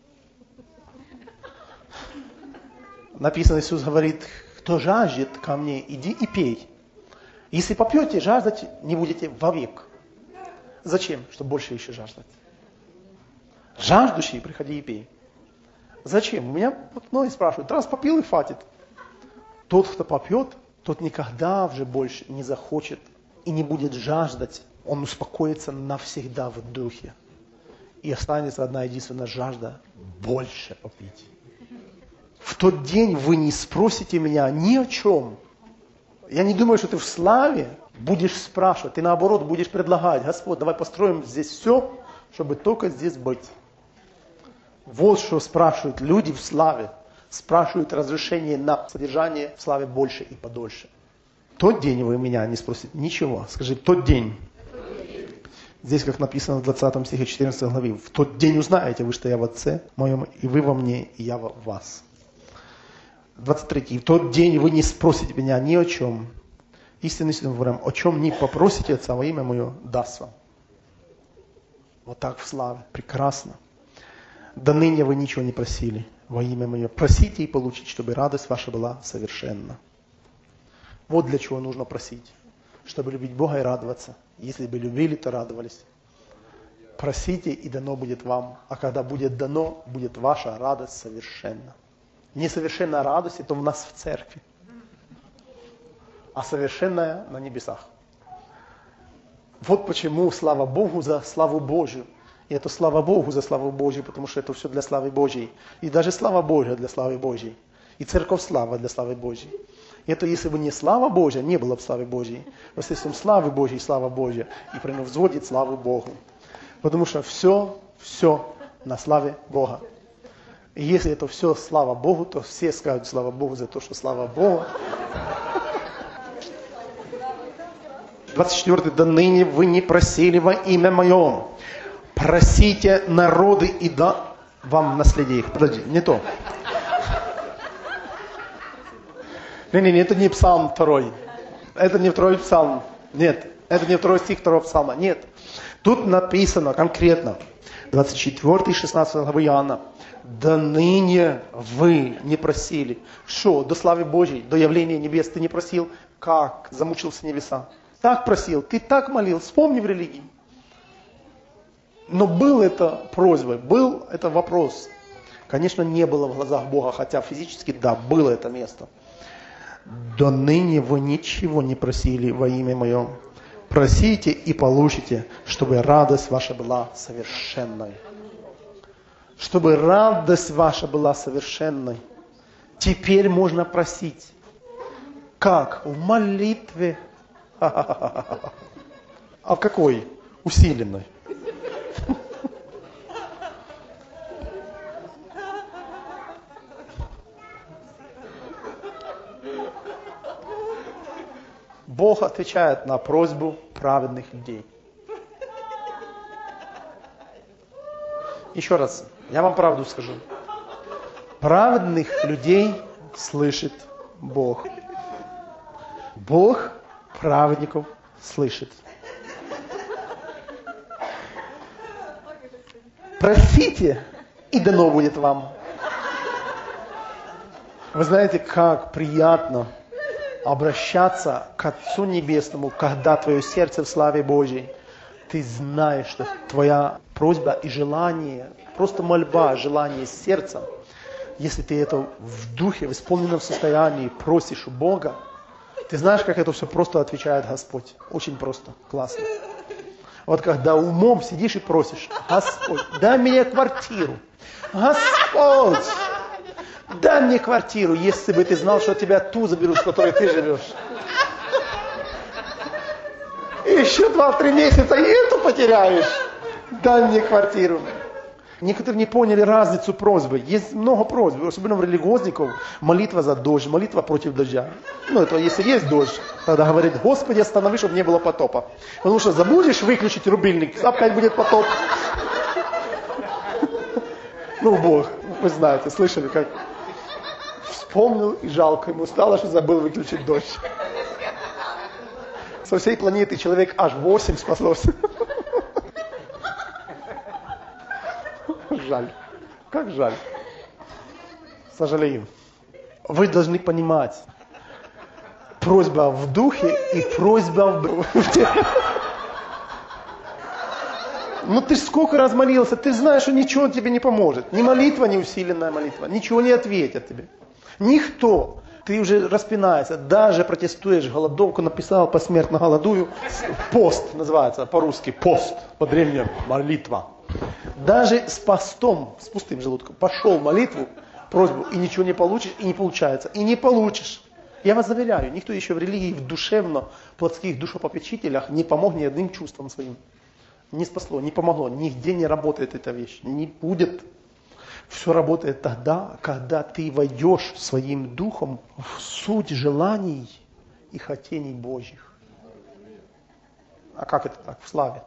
Написано, Иисус говорит, кто жаждет ко мне, иди и пей. Если попьете, жаждать не будете вовек. Зачем? Чтобы больше еще жаждать. Жаждущий, приходи и пей. Зачем? У меня многие спрашивают, раз попил и хватит. Тот, кто попьет, тот никогда уже больше не захочет и не будет жаждать. Он успокоится навсегда в духе. И останется одна единственная жажда – больше попить. В тот день вы не спросите меня ни о чем. Я не думаю, что ты в славе будешь спрашивать. Ты наоборот будешь предлагать: Господь, давай построим здесь все, чтобы только здесь быть. Вот что спрашивают люди в славе. Спрашивают разрешение на содержание в славе больше и подольше. Тот день вы меня не спросите ничего. Скажи, тот день. Здесь, как написано в двадцатом стихе четырнадцатой главе, в тот день узнаете вы, что я в Отце моем, и вы во мне, и я в вас. двадцать третий. В тот день вы не спросите меня ни о чем. Истинно, истинно говорю, о чем не попросите Отца во имя Мое, даст вам. Вот так в славе. Прекрасно. До ныне вы ничего не просили во имя Мое. Просите и получите, чтобы радость ваша была совершенна. Вот для чего нужно просить. Чтобы любить Бога и радоваться. Если бы любили, то радовались. Просите, и дано будет вам. А когда будет дано, будет ваша радость совершенна. Несовершенная радость – это у нас в церкви. а совершенное на небесах. Вот почему слава Богу за славу Божью. И это слава Богу за славу Божью, потому что это все для славы Божьей. И даже слава Божья для славы Божьей. И церковь слава для славы Божьей. И это если бы не слава Божья, не было бы славы Божьей. Посредством славы Божьей, слава Божья. И превозводит славу Богу. Потому что все, все на славе Бога. И если это все слава Богу, то все скажут слава Богу за то, что слава Богу. двадцать четвёртый. «Да ныне вы не просили во имя Мое. Просите народы, и да вам наследие их». Подожди, не то. Не-не-не, это не псалм второй. Это не второй псалм. Нет, это не второй стих второго псалма. Нет. Тут написано конкретно. двадцать четвёртый, шестнадцатый главы Иоанна. «Да ныне вы не просили». Что, до славы Божьей, до явления небес ты не просил? Как замучился небеса? Так просил, ты так молил, вспомни в религии. Но был это просьбой, был это вопрос. Конечно, не было в глазах Бога, хотя физически, да, было это место. «До ныне вы ничего не просили во имя Мое. Просите и получите, чтобы радость ваша была совершенной». Чтобы радость ваша была совершенной. Теперь можно просить. Как? В молитве. А в какой? Усиленной. Бог отвечает на просьбу праведных людей. Еще раз, я вам правду скажу. Праведных людей слышит Бог. Бог праведников слышит. Просите, и дано будет вам. Вы знаете, как приятно обращаться к Отцу Небесному, когда твое сердце в славе Божьей. Ты знаешь, что твоя просьба и желание, просто мольба, желание сердца, если ты это в духе, в исполненном состоянии просишь у Бога, ты знаешь, как это все просто отвечает Господь. Очень просто, классно. Вот когда умом сидишь и просишь: Господь, дай мне квартиру. Господь, дай мне квартиру, если бы ты знал, что тебя ту заберут, в которой ты живешь. И еще два-три месяца и эту потеряешь. Дай мне квартиру. Некоторые не поняли разницу просьбы. Есть много просьб, особенно у религиозников. Молитва за дождь, молитва против дождя. Ну, это если есть дождь, тогда говорит: Господи, останови, чтобы не было потопа. Потому что забудешь выключить рубильник, опять будет потоп. Ну, Бог, вы знаете, слышали, как вспомнил, и жалко ему стало, что забыл выключить дождь. Со всей планеты человек аж восемь спаслось. Жаль. Как жаль. Сожалею. Вы должны понимать. Просьба в духе и просьба в теле. Ну ты ж сколько раз молился, ты знаешь, что ничего тебе не поможет. Ни молитва, ни усиленная молитва. Ничего не ответит тебе. Никто. Ты уже распинаешься, даже протестуешь, голодовку написал, посмертно голодую. Пост называется по-русски, пост, по-древнему молитва. Даже с постом, с пустым желудком, пошел молитву, просьбу, и ничего не получишь, и не получается, и не получишь. Я вас заверяю, никто еще в религии, в душевно-плотских душопопечителях не помог ни одним чувствам своим. Не спасло, не помогло, нигде не работает эта вещь, не будет. Все работает тогда, когда ты войдешь своим духом в суть желаний и хотений Божьих. А как это так? В славе.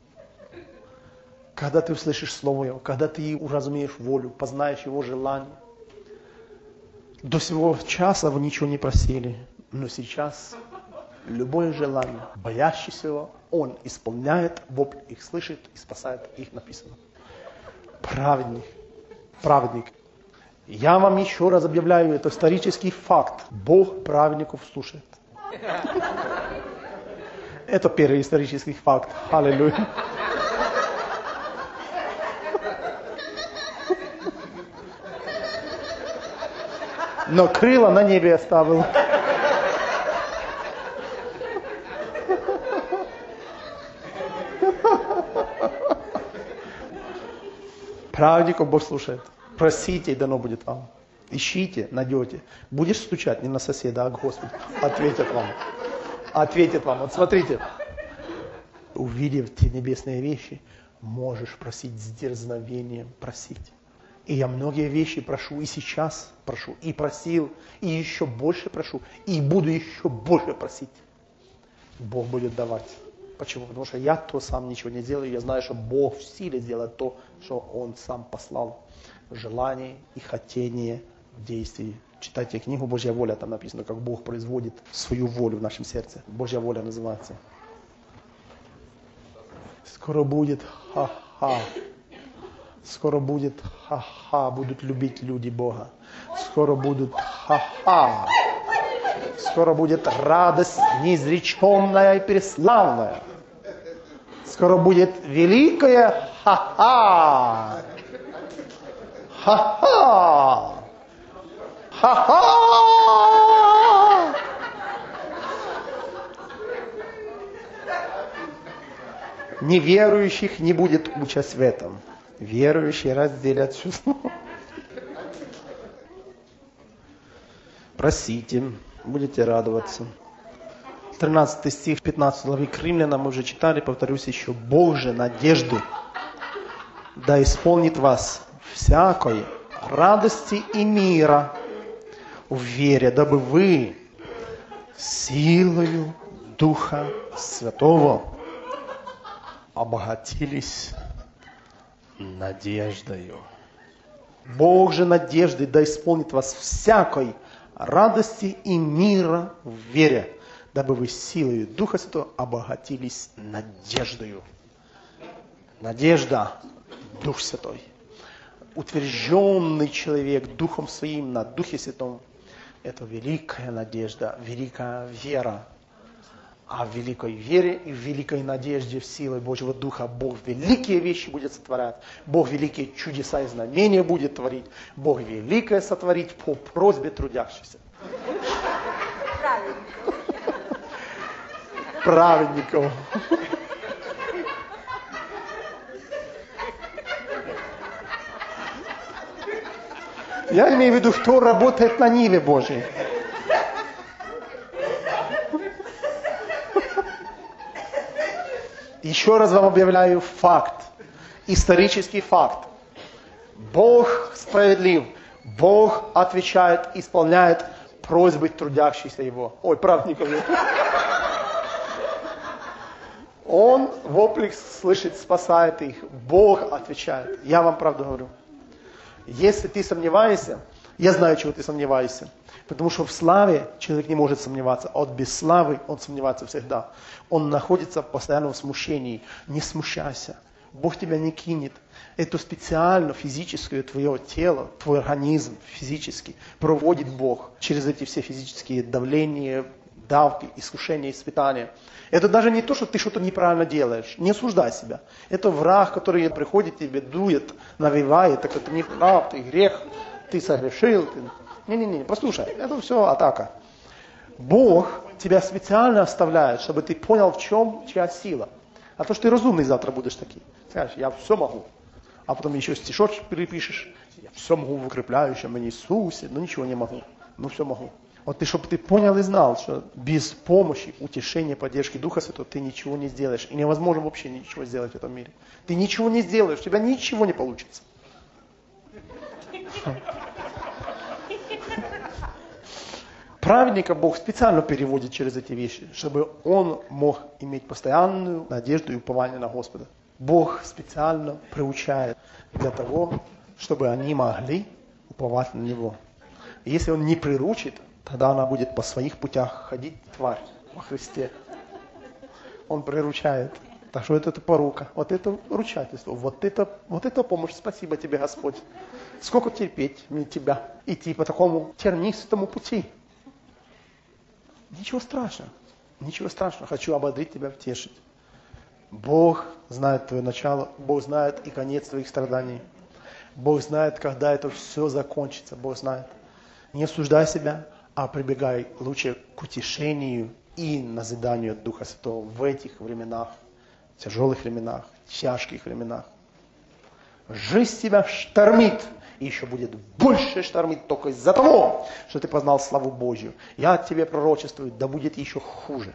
Когда ты услышишь Слово Его, когда ты уразумеешь волю, познаешь Его желание. До сего часа вы ничего не просили, но сейчас любое желание, боящийся Его, Он исполняет, вопль их слышит и спасает их, написано. Праведник. Праведник. Я вам еще раз объявляю, это исторический факт. Бог праведников слушает. Это первый исторический факт. Аллилуйя. Но крыло на небе оставил. Праведников Бог слушает. Просите, и дано будет вам. Ищите, найдете. Будешь стучать не на соседа, а к Господу. Ответит вам. Ответит вам. Вот смотрите. Увидев те небесные вещи, можешь просить с дерзновением просить. И я многие вещи прошу, и сейчас прошу, и просил, и еще больше прошу, и буду еще больше просить. Бог будет давать. Почему? Потому что я то сам ничего не делаю, я знаю, что Бог в силе делает то, что Он сам послал. Желание и хотение в действии. Читайте книгу «Божья воля», там написано, как Бог производит свою волю в нашем сердце. Божья воля называется. Скоро будет ха-ха. Скоро будет ха-ха. Будут любить люди Бога. Скоро будут ха-ха. Скоро будет радость неизреченная и преславная. Скоро будет великая ха-ха. Ха-ха. Ха-ха. Неверующих не будет участь в этом. Верующие разделят чувства. Просите, будете радоваться. тринадцатый стих пятнадцатой главы к Римлянам мы уже читали, повторюсь еще. Бог же надежды да исполнит вас всякой радости и мира в вере, дабы вы силою Духа Святого обогатились надеждою. Бог же надежды да исполнит вас всякой радости и мира в вере, дабы вы силой Духа Святого обогатились надеждою. Надежда, Дух Святой. Утвержденный человек Духом Своим на Духе Святом, это великая надежда, великая вера. А в великой вере и в великой надежде в силе Божьего Духа Бог великие вещи будет сотворять. Бог великие чудеса и знамения будет творить. Бог великое сотворить по просьбе трудящихся. Праведников. Я имею в виду, кто работает на ниве Божьей. Еще раз вам объявляю факт, исторический факт. Бог справедлив, Бог отвечает, исполняет просьбы трудящихся Его. Ой, праведников. Он вопли слышит, спасает их. Бог отвечает. Я вам правду говорю. Если ты сомневаешься, я знаю, чего ты сомневаешься. Потому что в славе человек не может сомневаться, а от без славы он сомневается всегда. Он находится постоянно в смущении. Не смущайся. Бог тебя не кинет. Это специально физическое твое тело, твой организм физически проводит Бог через эти все физические давления, давки, искушения, испытания. Это даже не то, что ты что-то неправильно делаешь. Не осуждай себя. Это враг, который приходит тебе, дует, навевает, так это не прав, ты грех, ты согрешил. Ты... Не-не-не, послушай, это все атака. Бог тебя специально оставляет, чтобы ты понял, в чем чья сила. А то, что ты разумный завтра будешь таким. Скажешь, я все могу. А потом еще стишочек перепишешь. Я все могу в укрепляющем мне Иисусе, но ничего не могу. Ну все могу. Вот ты, чтобы ты понял и знал, что без помощи, утешения, поддержки Духа Святого ты ничего не сделаешь. И невозможно вообще ничего сделать в этом мире. Ты ничего не сделаешь, у тебя ничего не получится. Праведника Бог специально переводит через эти вещи, чтобы он мог иметь постоянную надежду и упование на Господа. Бог специально приучает для того, чтобы они могли уповать на Него. И если Он не приручит, тогда она будет по своих путях ходить, тварь, во Христе. Он приручает. Так что это, это порука, вот это ручательство, вот это, вот это помощь. Спасибо тебе, Господь. Сколько терпеть мне тебя, идти по такому тернистому пути. Ничего страшного, ничего страшного. Хочу ободрить тебя, утешить. Бог знает твое начало, Бог знает и конец твоих страданий. Бог знает, когда это все закончится, Бог знает. Не осуждай себя, а прибегай лучше к утешению и назиданию от Духа Святого в этих временах, тяжелых временах, тяжких временах. Жизнь тебя штормит. И еще будет больше штормить только из-за того, что ты познал славу Божью. Я тебе пророчествую, да будет еще хуже.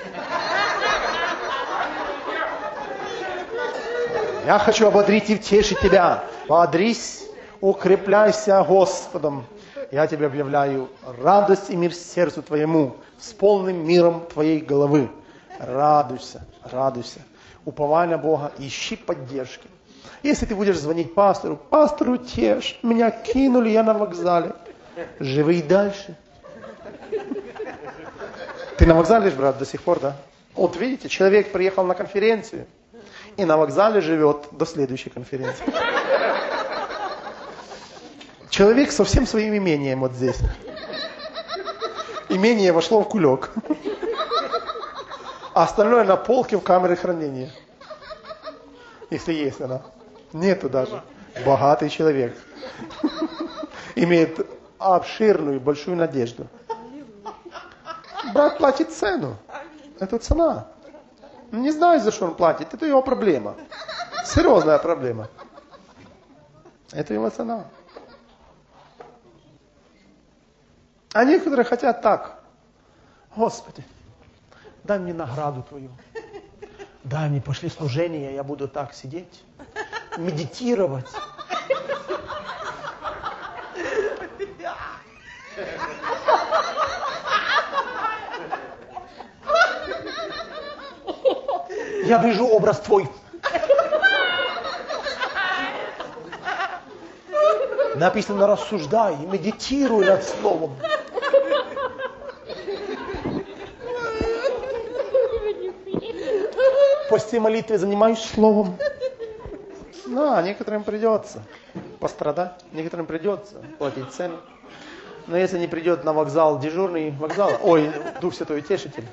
Я хочу ободрить и утешить тебя. Бодрись, укрепляйся Господом. Я тебе объявляю радость и мир сердцу твоему, с полным миром твоей головы. Радуйся, радуйся. Уповай на Бога, ищи поддержки. Если ты будешь звонить пастору, пастор, утешь, меня кинули, я на вокзале. Живи и дальше. Ты на вокзале, брат, до сих пор, да? Вот видите, человек приехал на конференцию и на вокзале живет до следующей конференции. Человек со всем своим имением вот здесь. Имение вошло в кулек. А остальное на полке в камере хранения. Если есть она. Нету даже. Богатый человек. Имеет обширную, большую надежду. Брат платит цену. Это цена. Не знаю, за что он платит. Это его проблема. Серьезная проблема. Это его цена. А некоторые хотят так. Господи, дай мне награду Твою. Дай мне, пошли служение, я буду так сидеть, медитировать. Я вижу образ Твой. Написано, рассуждай, медитируй над словом. После молитвы занимаюсь словом. Да, некоторым придется пострадать, некоторым придется платить цену. Но если не придет на вокзал дежурный вокзал, ой, Дух Святой Утешитель,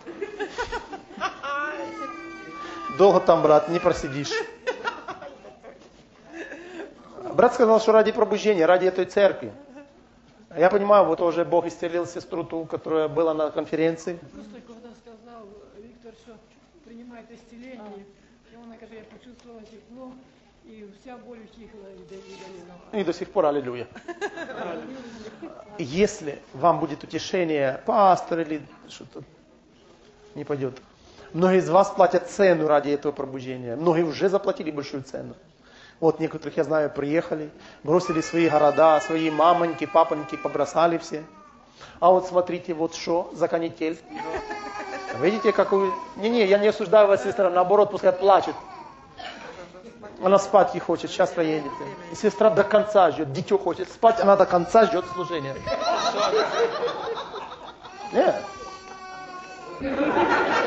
долго там, брат, не просидишь. Брат сказал, что ради пробуждения, ради этой церкви. Я понимаю, вот уже Бог исцелил сестру ту, которая была на конференции. Просто когда сказал Виктор, что принимает исцеление, и он, говорит, я почувствовала тепло, и вся боль утихла. И до сих пор аллилуйя. Если вам будет утешение, пастор или что-то, не пойдет. Многие из вас платят цену ради этого пробуждения. Многие уже заплатили большую цену. Вот некоторых, я знаю, приехали, бросили свои города, свои мамоньки, папоньки, побросали все. А вот смотрите, вот что за канитель. Видите, какую... Не-не, я не осуждаю вас, сестра, наоборот, пускай плачет. Она спать не хочет, сейчас проедет. И сестра до конца ждет, дитё хочет спать, она до конца ждет служения. Нет.